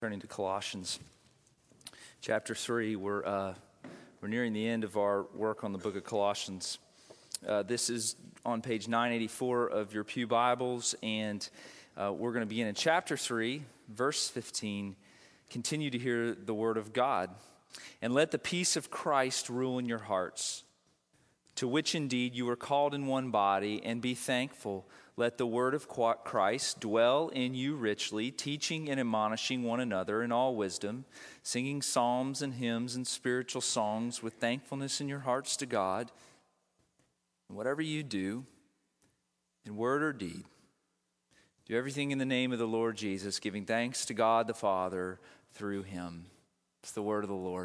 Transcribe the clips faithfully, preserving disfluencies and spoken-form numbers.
Turning to Colossians chapter three, we're, uh, we're nearing the end of our work on the book of Colossians. Uh, this is on page nine eighty-four of your Pew Bibles, and uh, we're going to begin in chapter three, verse fifteen. Continue to hear the word of God, and let the peace of Christ rule in your hearts, to which indeed you are called in one body, and be thankful. Let the word of Christ dwell in you richly, teaching and admonishing one another in all wisdom, singing psalms and hymns and spiritual songs with thankfulness in your hearts to God. And whatever you do, in word or deed, do everything in the name of the Lord Jesus, giving thanks to God the Father through him. It's the word of the Lord.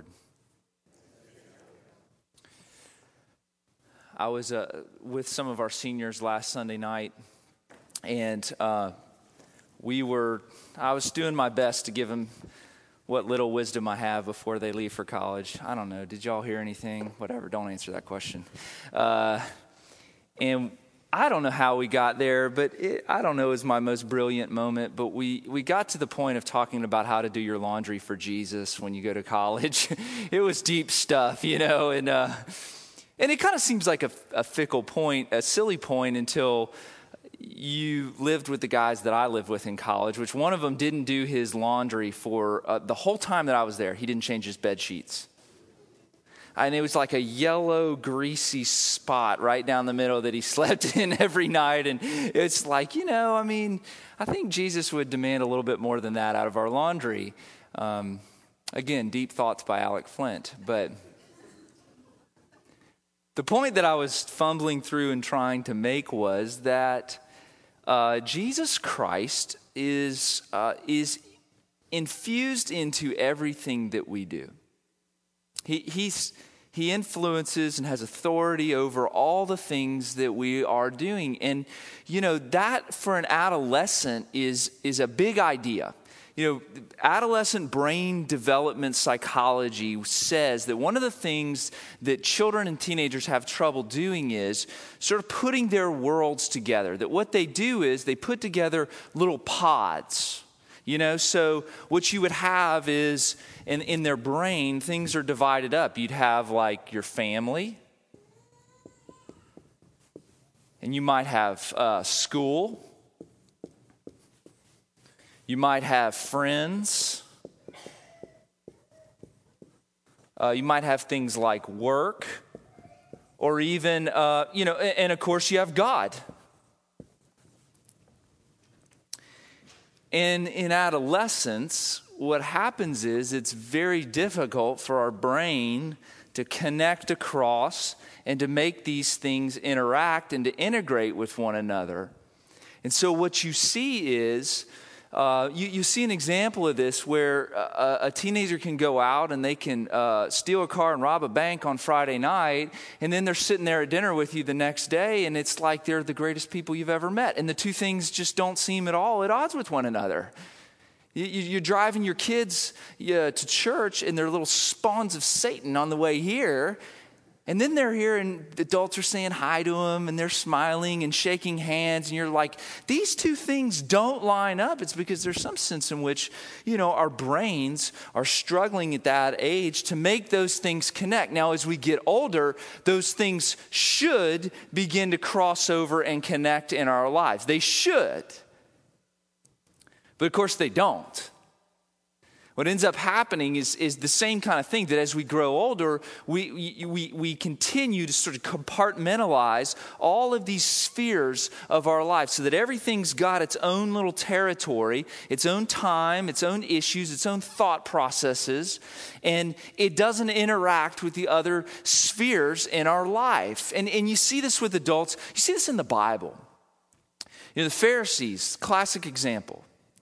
I was uh, with some of our seniors last Sunday night, and uh, we were, I was doing my best to give them what little wisdom I have before they leave for college. I don't know. Did y'all hear anything? Whatever. Don't answer that question. Uh, and I don't know how we got there, but it, I don't know, it was my most brilliant moment. But we, we got to the point of talking about how to do your laundry for Jesus when you go to college. It was deep stuff, you know, and uh, and it kind of seems like a, a fickle point, a silly point until you lived with the guys that I lived with in college, which one of them didn't do his laundry for uh, the whole time that I was there. He didn't change his bed sheets. And it was like a yellow, greasy spot right down the middle that he slept in every night. And it's like, you know, I mean, I think Jesus would demand a little bit more than that out of our laundry. Um, again, deep thoughts by Alec Flint. But the point that I was fumbling through and trying to make was that uh, Jesus Christ is uh, is infused into everything that we do. He he's he influences and has authority over all the things that we are doing, and you know that for an adolescent is is a big idea. You know, adolescent brain development psychology says that one of the things that children and teenagers have trouble doing is sort of putting their worlds together. That what they do is they put together little pods. You know, so what you would have is in, in their brain, things are divided up. You'd have like your family, and you might have uh, school. You might have friends. Uh, you might have things like work, or even, uh, you know, and, and of course you have God. And in adolescence, what happens is it's very difficult for our brain to connect across and to make these things interact and to integrate with one another. And so what you see is, Uh, you, you see an example of this where a, a teenager can go out and they can uh, steal a car and rob a bank on Friday night, and then they're sitting there at dinner with you the next day, and it's like they're the greatest people you've ever met. And the two things just don't seem at all at odds with one another. You, you, you're driving your kids uh, to church, and they're little spawns of Satan on the way here. And then they're here and adults are saying hi to them and they're smiling and shaking hands. And you're like, these two things don't line up. It's because there's some sense in which, you know, our brains are struggling at that age to make those things connect. Now, as we get older, those things should begin to cross over and connect in our lives. They should. But of course they don't. What ends up happening is, is the same kind of thing, that as we grow older, we, we, we continue to sort of compartmentalize all of these spheres of our lives so that everything's got its own little territory, its own time, its own issues, its own thought processes, and it doesn't interact with the other spheres in our life. And, and you see this with adults. You see this in the Bible. You know, the Pharisees, classic example.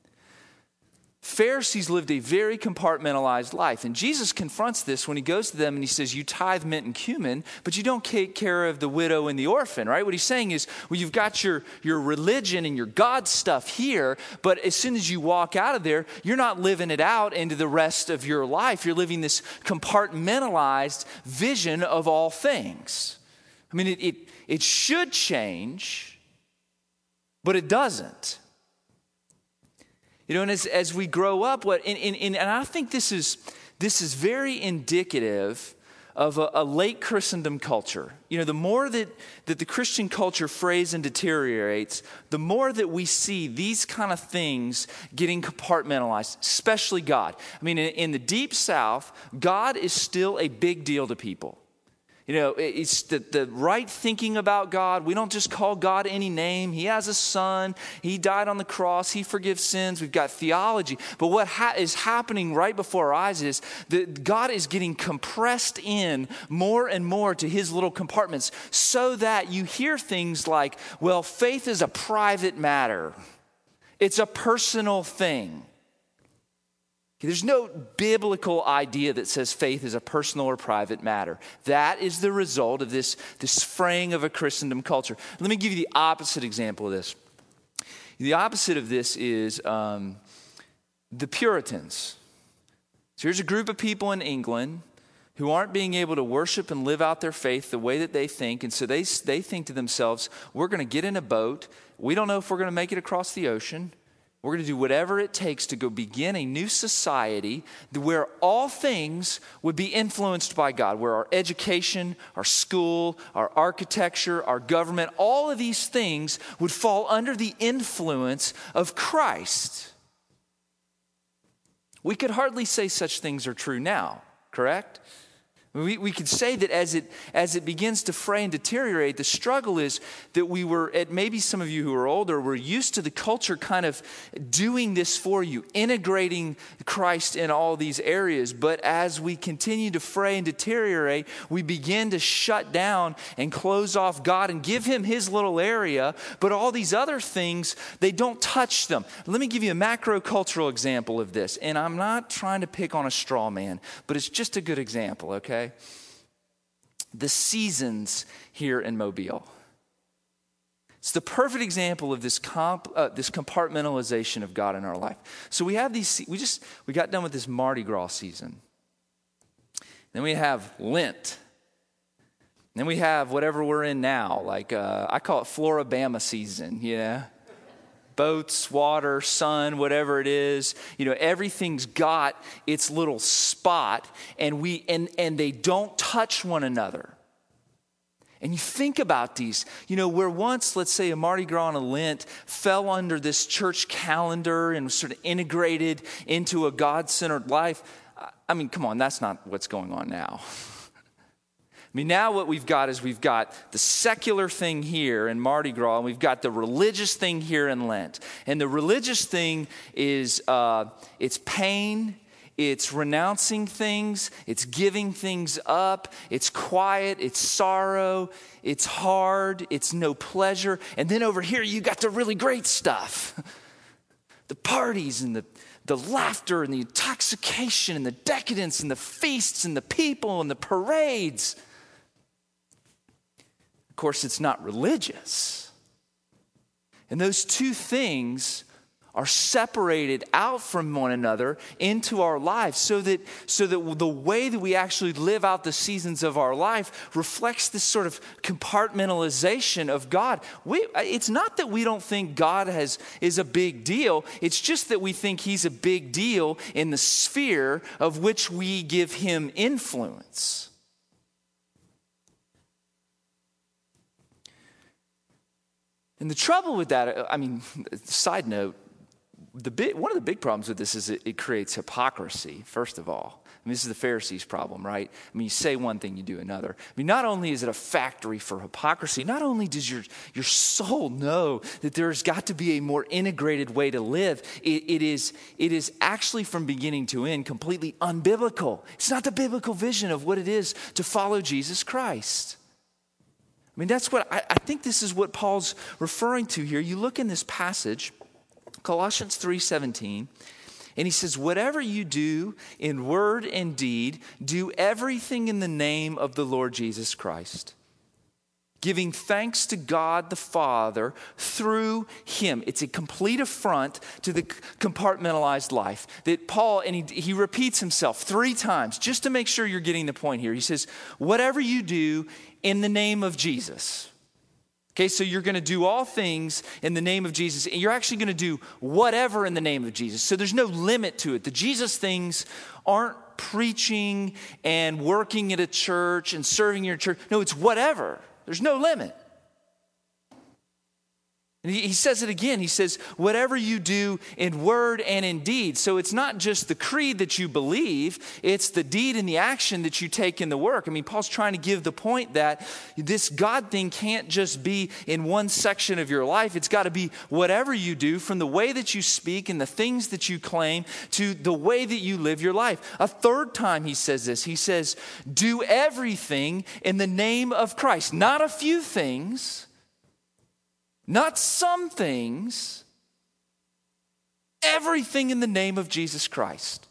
Pharisees lived a very compartmentalized life. And Jesus confronts this when he goes to them and he says, you tithe mint and cumin, but you don't take care of the widow and the orphan, right? What he's saying is, well, you've got your, your religion and your God stuff here, but as soon as you walk out of there, you're not living it out into the rest of your life. You're living this compartmentalized vision of all things. I mean, it, it, it should change, but it doesn't. You know, and as, as we grow up, what and, and, and I think this is this is very indicative of a, a late Christendom culture. You know, the more that, that the Christian culture frays and deteriorates, the more that we see these kind of things getting compartmentalized, especially God. I mean, in, in the Deep South, God is still a big deal to people. You know, it's the, the right thinking about God. We don't just call God any name. He has a son. He died on the cross. He forgives sins. We've got theology. But what ha- is happening right before our eyes is that God is getting compressed in more and more to his little compartments so that you hear things like, well, faith is a private matter. It's a personal thing. There's no biblical idea that says faith is a personal or private matter. That is the result of this, this fraying of a Christendom culture. Let me give you the opposite example of this. The opposite of this is um, the Puritans. So here's a group of people in England who aren't being able to worship and live out their faith the way that they think. And so they, they think to themselves, we're going to get in a boat. We don't know if we're going to make it across the ocean. We're going to do whatever it takes to go begin a new society where all things would be influenced by God, where our education, our school, our architecture, our government, all of these things would fall under the influence of Christ. We could hardly say such things are true now, correct? We, we could say that as it as it begins to fray and deteriorate, the struggle is that we were, at maybe some of you who are older, were used to the culture kind of doing this for you, integrating Christ in all these areas. But as we continue to fray and deteriorate, we begin to shut down and close off God and give him his little area. But all these other things, they don't touch them. Let me give you a macro cultural example of this. And I'm not trying to pick on a straw man, but it's just a good example, okay? The seasons here in Mobile. It's the perfect example of this comp, uh, this compartmentalization of God in our life. So we have these, we just, we got done with this Mardi Gras season. Then we have Lent. Then we have whatever we're in now, like uh, I call it Floribama season, you know? Boats, water, sun, whatever it is, you know, everything's got its little spot, and we and and they don't touch one another. And you think about these, you know, where once, let's say, a Mardi Gras and a Lent fell under this church calendar and was sort of integrated into a God-centered life. I mean, come on, that's not what's going on now. I mean, now what we've got is we've got the secular thing here in Mardi Gras, and we've got the religious thing here in Lent. And the religious thing is, uh, it's pain, it's renouncing things, it's giving things up, it's quiet, it's sorrow, it's hard, it's no pleasure. And then over here, you got the really great stuff. The parties and the the laughter and the intoxication and the decadence and the feasts and the people and the parades. Of course, it's not religious. And those two things are separated out from one another into our lives so that, so that the way that we actually live out the seasons of our life reflects this sort of compartmentalization of God. We, it's not that we don't think God has, is a big deal. It's just that we think he's a big deal in the sphere of which we give him influence. And the trouble with that, I mean, side note, the big, one of the big problems with this is it, it creates hypocrisy, first of all. I mean, this is the Pharisees' problem, right? I mean, you say one thing, you do another. I mean, not only is it a factory for hypocrisy, not only does your, your soul know that there's got to be a more integrated way to live, it, it is, it is actually from beginning to end completely unbiblical. It's not the biblical vision of what it is to follow Jesus Christ. I mean, that's what, I, I think this is what Paul's referring to here. You look in this passage, Colossians three seventeen, and he says, whatever you do in word and deed, do everything in the name of the Lord Jesus Christ, giving thanks to God the Father through him. It's a complete affront to the compartmentalized life that Paul, and he, he repeats himself three times just to make sure you're getting the point here. He says, whatever you do in the name of Jesus. Okay, so you're going to do all things in the name of Jesus, and you're actually going to do whatever in the name of Jesus. So there's no limit to it. The Jesus things aren't preaching and working at a church and serving your church. No, it's whatever. There's no limit. And he, he says it again. He says, whatever you do in word and in deed. So it's not just the creed that you believe, it's the deed and the action that you take in the work. I mean, Paul's trying to give the point that this God thing can't just be in one section of your life. It's got to be whatever you do, from the way that you speak and the things that you claim to the way that you live your life. A third time he says this. He says, do everything in the name of Christ. Not a few things, not some things, everything in the name of Jesus Christ.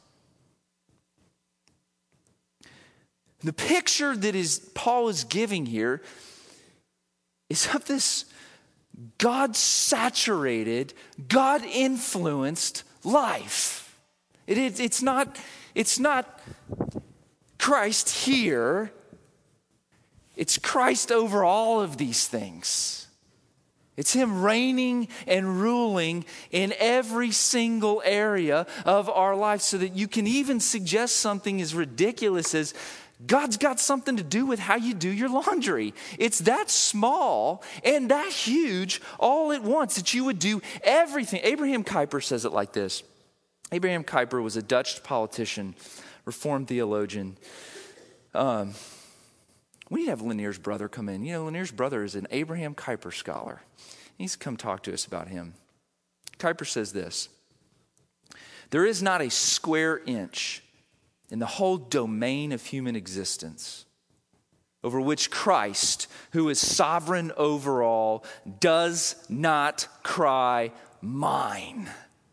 The picture that is Paul is giving here is of this God-saturated, God-influenced life. It is, it's not, it's not Christ here. It's Christ over all of these things. It's him reigning and ruling in every single area of our life, so that you can even suggest something as ridiculous as God's got something to do with how you do your laundry. It's that small and that huge all at once, that you would do everything. Abraham Kuyper says it like this. Abraham Kuyper was a Dutch politician, Reformed theologian. Um, we need to have Lanier's brother come in. You know, Lanier's brother is an Abraham Kuyper scholar. He's come talk to us about him. Kuyper says this: there is not a square inch in the whole domain of human existence over which Christ, who is sovereign over all, does not cry, mine.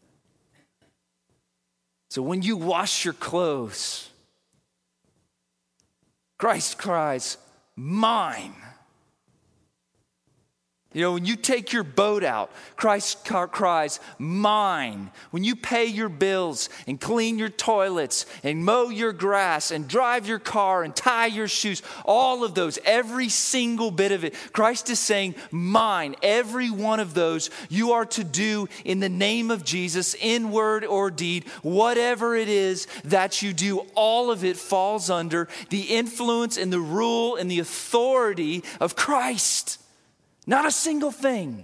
So when you wash your clothes, Christ cries, mine. You know, when you take your boat out, Christ cries, mine. When you pay your bills and clean your toilets and mow your grass and drive your car and tie your shoes, all of those, every single bit of it, Christ is saying, mine. Every one of those you are to do in the name of Jesus, in word or deed, whatever it is that you do, all of it falls under the influence and the rule and the authority of Christ. Not a single thing.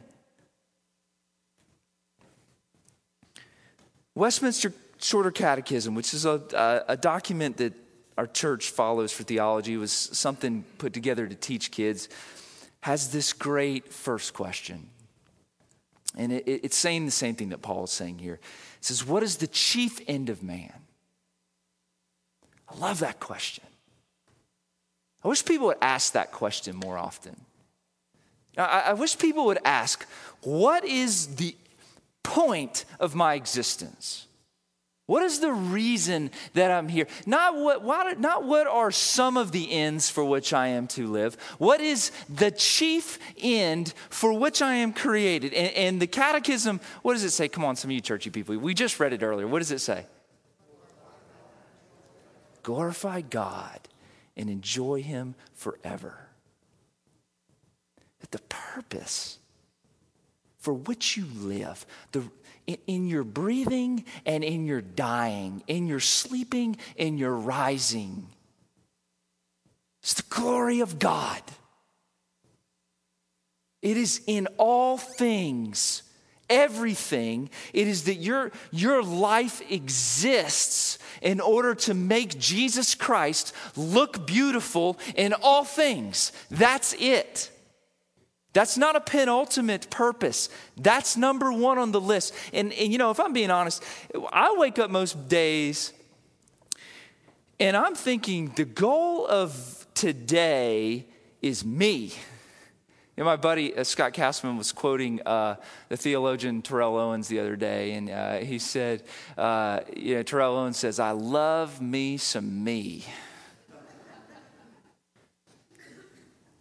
Westminster Shorter Catechism, which is a, a, a document that our church follows for theology, it was something put together to teach kids, has this great first question. And it, it, it's saying the same thing that Paul is saying here. It says, what is the chief end of man? I love that question. I wish people would ask that question more often. I, I wish people would ask, what is the point of my existence? What is the reason that I'm here? Not what, why, not what are some of the ends for which I am to live. What is the chief end for which I am created? And, and the catechism, what does it say? Come on, some of you churchy people. We just read it earlier. What does it say? Glorify God and enjoy him forever. That the purpose for which you live, the, in, in your breathing and in your dying, in your sleeping and your rising, it's the glory of God. It is in all things, everything. It is that your, your life exists in order to make Jesus Christ look beautiful in all things. That's it. That's not a penultimate purpose. That's number one on the list. And, and you know, if I'm being honest, I wake up most days and I'm thinking the goal of today is me. You know, my buddy uh, Scott Castman was quoting uh, the theologian Terrell Owens the other day, and uh, he said, uh, you know, Terrell Owens says, I love me some me.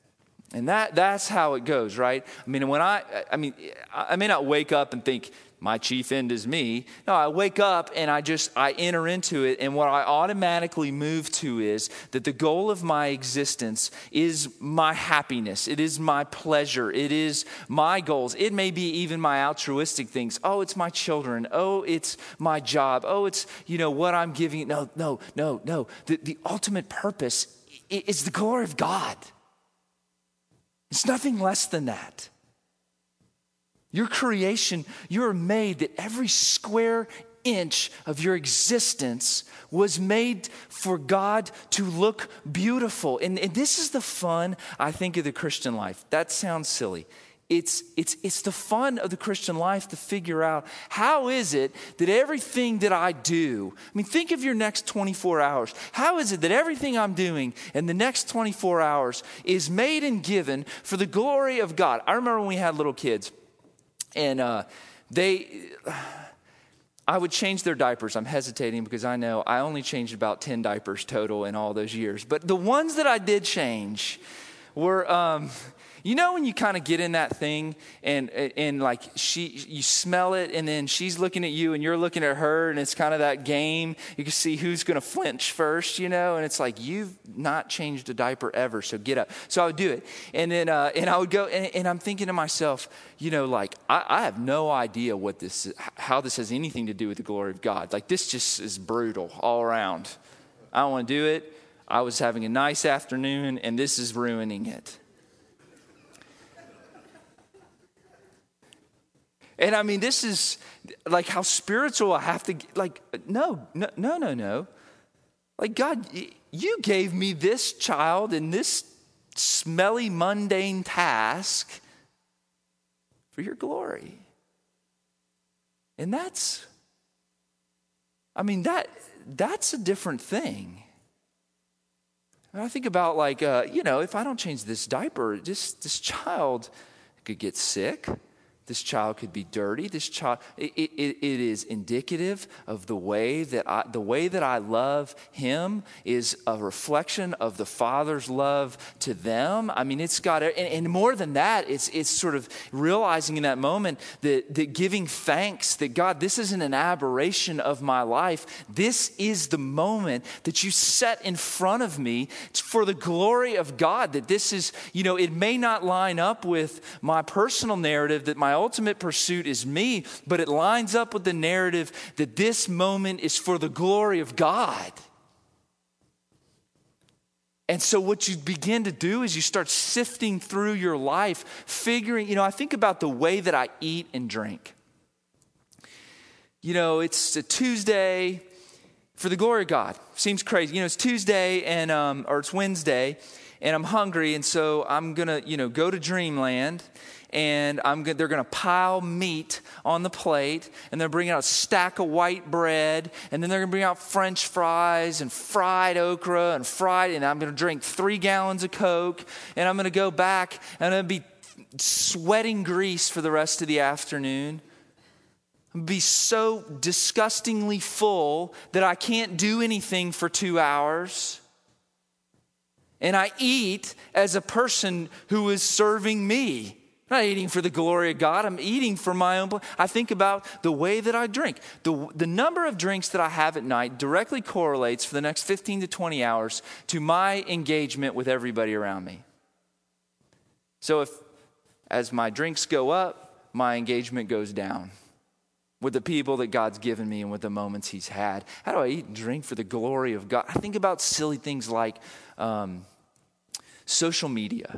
And that that's how it goes, right? I mean, when I, I mean, I may not wake up and think, my chief end is me. No, I wake up and I just, I enter into it. And what I automatically move to is that the goal of my existence is my happiness. It is my pleasure. It is my goals. It may be even my altruistic things. Oh, it's my children. Oh, it's my job. Oh, it's, you know, what I'm giving. No, no, no, no. The, the ultimate purpose is the glory of God. It's nothing less than that. Your creation, you're made that every square inch of your existence was made for God to look beautiful. And, and this is the fun, I think, of the Christian life. That sounds silly. It's, it's, it's the fun of the Christian life to figure out how is it that everything that I do, I mean, think of your next twenty-four hours. How is it that everything I'm doing in the next twenty-four hours is made and given for the glory of God? I remember when we had little kids. And uh, they, I would change their diapers. I'm hesitating because I know I only changed about ten diapers total in all those years. But the ones that I did change were, um, you know, when you kind of get in that thing and and like she, you smell it, and then she's looking at you and you're looking at her, and it's kind of that game. You can see who's going to flinch first, you know, and it's like, you've not changed a diaper ever, so get up. So I would do it, and then uh, and I would go, and, and I'm thinking to myself, you know, like I, I have no idea what this, how this has anything to do with the glory of God. Like this just is brutal all around. I don't want to do it. I was having a nice afternoon, and this is ruining it. And I mean, this is like how spiritual I have to, like, no, no, no, no, no. Like, God, you gave me this child and this smelly, mundane task for your glory. And that's, I mean, that that's a different thing. And I think about, like, uh, you know, if I don't change this diaper, this, this child could get sick. This child could be dirty. This child, it, it, it is indicative of the way that I, the way that I love him is a reflection of the Father's love to them. I mean, it's got, and, and more than that, it's it's sort of realizing in that moment that, that giving thanks that God, this isn't an aberration of my life. This is the moment that you set in front of me for the glory of God. That this is, you know, it may not line up with my personal narrative that my ultimate pursuit is me, but it lines up with the narrative that this moment is for the glory of God. And so what you begin to do is you start sifting through your life, figuring, you know, I think about the way that I eat and drink. You know, it's a Tuesday for the glory of God. Seems crazy. You know, it's Tuesday and um, or it's Wednesday, and I'm hungry, and so I'm gonna, you know, go to Dreamland. And I'm go- they're going to pile meat on the plate, and they're bringing out a stack of white bread, and then they're going to bring out French fries and fried okra and fried, and I'm going to drink three gallons of Coke, and I'm going to go back, and I'm going to be sweating grease for the rest of the afternoon. I'm going to be so disgustingly full that I can't do anything for two hours. And I eat as a person who is serving me. I'm not eating for the glory of God. I'm eating for my own. I think about the way that I drink. The, the number of drinks that I have at night directly correlates for the next fifteen to twenty hours to my engagement with everybody around me. So if, as my drinks go up, my engagement goes down with the people that God's given me and with the moments he's had. How do I eat and drink for the glory of God? I think about silly things like um, social media.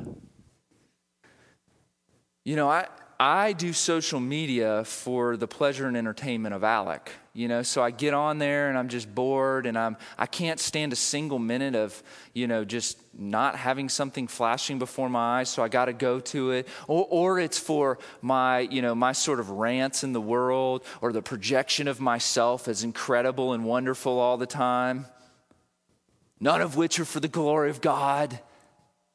You know, I, I do social media for the pleasure and entertainment of Alec, you know, so I get on there and I'm just bored and I'm, I can't stand a single minute of, you know, just not having something flashing before my eyes, so I got to go to it. Or, or it's for my, you know, my sort of rants in the world or the projection of myself as incredible and wonderful all the time, none of which are for the glory of God.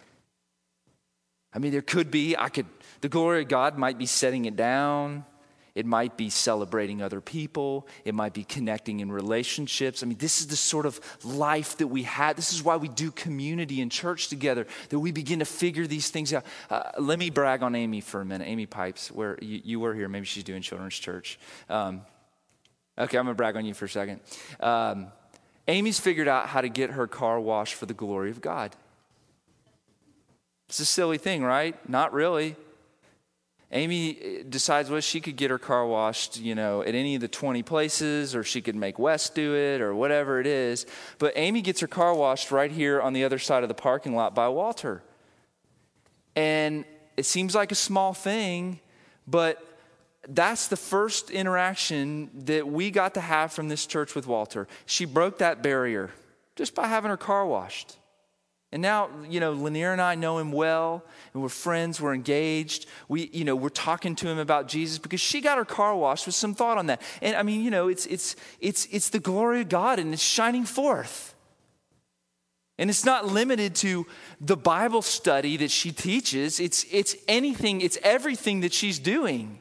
I mean, there could be, I could, the glory of God might be setting it down. It might be celebrating other people. It might be connecting in relationships. I mean, this is the sort of life that we had. This is why we do community and church together, that we begin to figure these things out. Uh, let me brag on Amy for a minute. Amy Pipes, where you, you were here. Maybe she's doing children's church. Um, okay, I'm going to brag on you for a second. Um, Amy's figured out how to get her car washed for the glory of God. It's a silly thing, right? Not really. Amy decides, well, she could get her car washed, you know, at any of the twenty places, or she could make Wes do it, or whatever it is. But Amy gets her car washed right here on the other side of the parking lot by Walter. And it seems like a small thing, but that's the first interaction that we got to have from this church with Walter. She broke that barrier just by having her car washed. And now, you know, Lanier and I know him well, and we're friends, we're engaged. We, you know, we're talking to him about Jesus because she got her car washed with some thought on that. And I mean, you know, it's it's it's it's the glory of God, and it's shining forth. And it's not limited to the Bible study that she teaches. It's it's anything, it's everything that she's doing.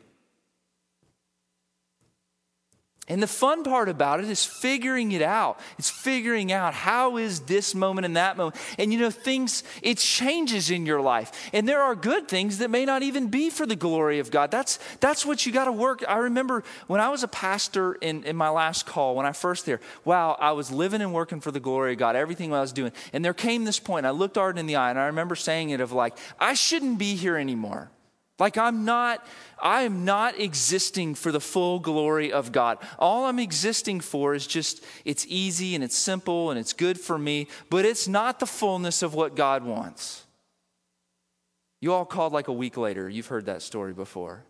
And the fun part about it is figuring it out. It's figuring out how is this moment and that moment. And you know, things, it changes in your life. And there are good things that may not even be for the glory of God. That's that's what you got to work. I remember when I was a pastor in, in my last call, when I first there, wow, I was living and working for the glory of God, everything I was doing. And there came this point, I looked Arden in the eye, and I remember saying it of like, I shouldn't be here anymore. Like I'm not, I am not existing for the full glory of God. All I'm existing for is just, it's easy and it's simple and it's good for me, but it's not the fullness of what God wants. You all called like a week later. You've heard that story before.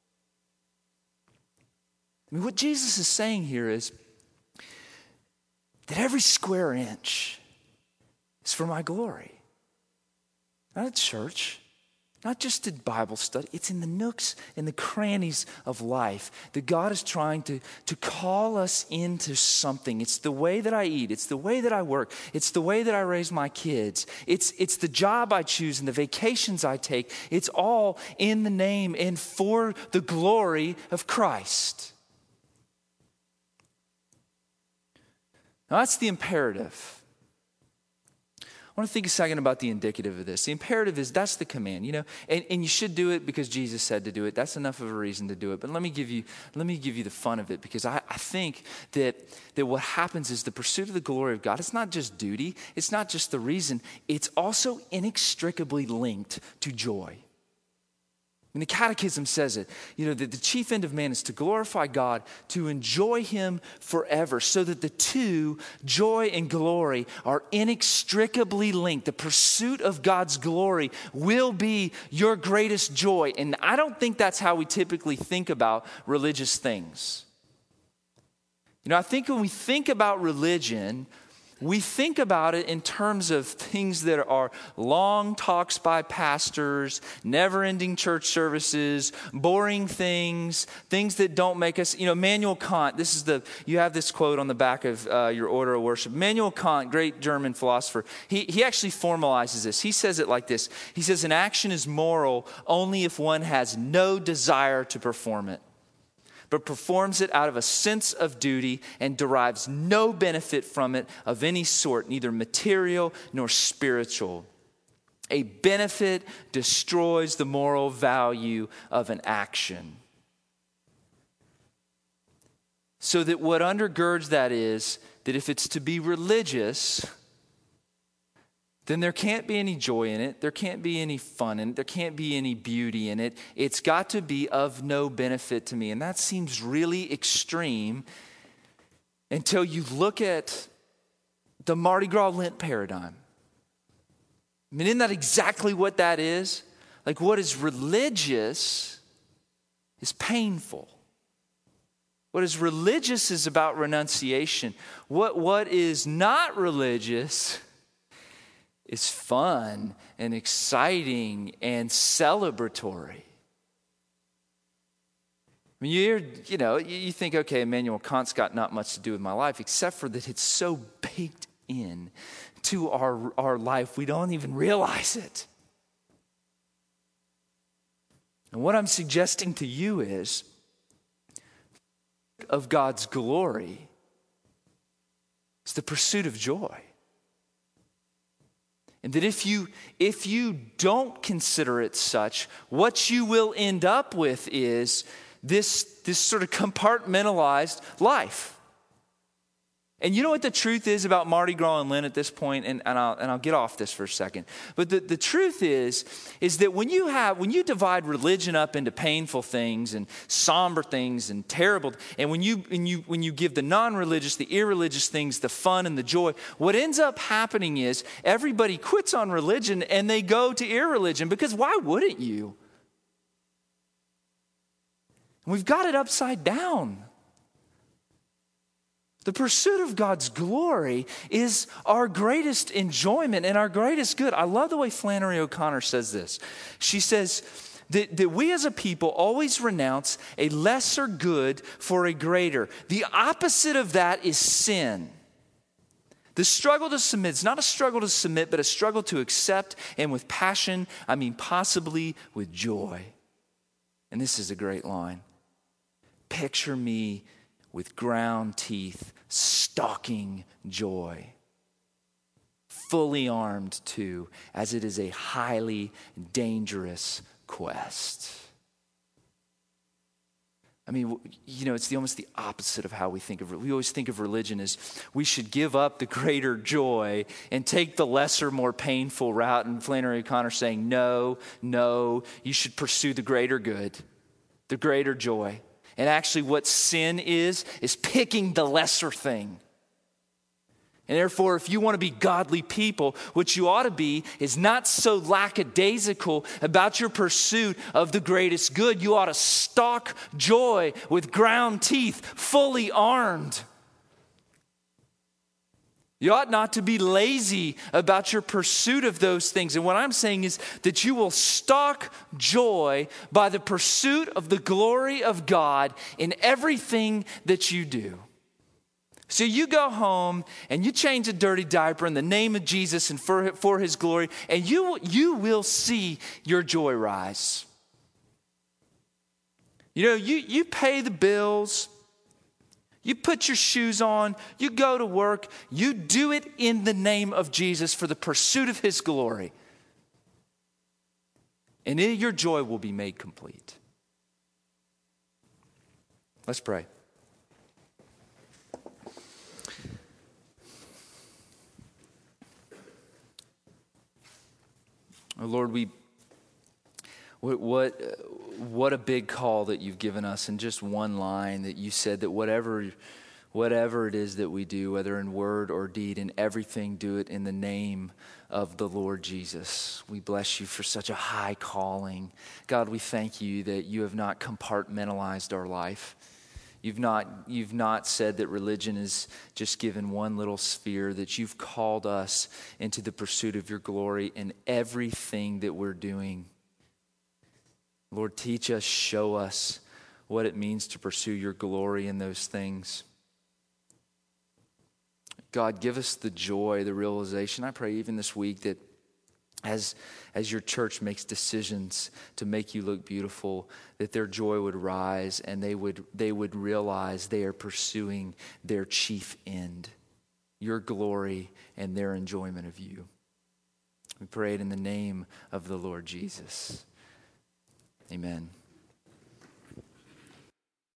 I mean, what Jesus is saying here is that every square inch is for my glory. Not at church. Not just in Bible study, it's in the nooks and the crannies of life that God is trying to, to call us into something. It's the way that I eat. It's the way that I work. It's the way that I raise my kids. It's, it's the job I choose and the vacations I take. It's all in the name and for the glory of Christ. Now that's the imperative. I want to think a second about the indicative of this. The imperative is, that's the command, you know, and, and you should do it because Jesus said to do it. That's enough of a reason to do it. But let me give you, let me give you the fun of it, because I, I think that, that what happens is the pursuit of the glory of God, it's not just duty, it's not just the reason, it's also inextricably linked to joy. And the Catechism says it, you know, that the chief end of man is to glorify God, to enjoy him forever, so that the two, joy and glory, are inextricably linked. The pursuit of God's glory will be your greatest joy. And I don't think that's how we typically think about religious things. You know, I think when we think about religion, we think about it in terms of things that are long talks by pastors, never-ending church services, boring things, things that don't make us, you know, Immanuel Kant, this is the, you have this quote on the back of uh, your order of worship. Immanuel Kant, great German philosopher, he, he actually formalizes this. He says it like this. He says, an action is moral only if one has no desire to perform it, but performs it out of a sense of duty and derives no benefit from it of any sort, neither material nor spiritual. A benefit destroys the moral value of an action. So that what undergirds that is that if it's to be religious, then there can't be any joy in it. There can't be any fun in it. There can't be any beauty in it. It's got to be of no benefit to me. And that seems really extreme until you look at the Mardi Gras Lent paradigm. I mean, isn't that exactly what that is? Like, what is religious is painful. What is religious is about renunciation. What, what is not religious is fun and exciting and celebratory. I mean, you hear, you know, you think, okay, Immanuel Kant's got not much to do with my life, except for that it's so baked in to our, our life, we don't even realize it. And what I'm suggesting to you is of God's glory is the pursuit of joy. And that if you, if you don't consider it such, what you will end up with is this, this sort of compartmentalized life. And you know what the truth is about Mardi Gras and Lent at this point? And, and, I'll, and I'll get off this for a second. But the, the truth is, is that when you have, when you divide religion up into painful things and somber things and terrible, and when you, when you, when you give the non-religious, the irreligious things, the fun and the joy, what ends up happening is everybody quits on religion and they go to irreligion, because why wouldn't you? We've got it upside down. The pursuit of God's glory is our greatest enjoyment and our greatest good. I love the way Flannery O'Connor says this. She says that, that we as a people always renounce a lesser good for a greater. The opposite of that is sin. The struggle to submit is not a struggle to submit, but a struggle to accept, and with passion, I mean possibly with joy. And this is a great line. Picture me with ground teeth, stalking joy, fully armed too, as it is a highly dangerous quest. I mean, you know, it's the, almost the opposite of how we think of it. We always think of religion as we should give up the greater joy and take the lesser, more painful route. And Flannery O'Connor saying, no, no, you should pursue the greater good, the greater joy. And actually what sin is, is picking the lesser thing. And therefore, if you want to be godly people, what you ought to be is not so lackadaisical about your pursuit of the greatest good. You ought to stalk joy with ground teeth, fully armed. You ought not to be lazy about your pursuit of those things. And what I'm saying is that you will stalk joy by the pursuit of the glory of God in everything that you do. So you go home and you change a dirty diaper in the name of Jesus and for, for his glory, and you, you will see your joy rise. You know, you, you pay the bills. You put your shoes on, you go to work, you do it in the name of Jesus for the pursuit of his glory. And your joy will be made complete. Let's pray. Oh Lord, we What, what what a big call that you've given us in just one line, that you said that whatever whatever it is that we do, whether in word or deed, in everything, do it in the name of the Lord Jesus. We bless you for such a high calling. God, we thank you that you have not compartmentalized our life. You've not, you've not said that religion is just given one little sphere, that you've called us into the pursuit of your glory in everything that we're doing. Lord, teach us, show us what it means to pursue your glory in those things. God, give us the joy, the realization. I pray even this week that as, as your church makes decisions to make you look beautiful, that their joy would rise and they would, they would realize they are pursuing their chief end, your glory and their enjoyment of you. We pray it in the name of the Lord Jesus. Amen.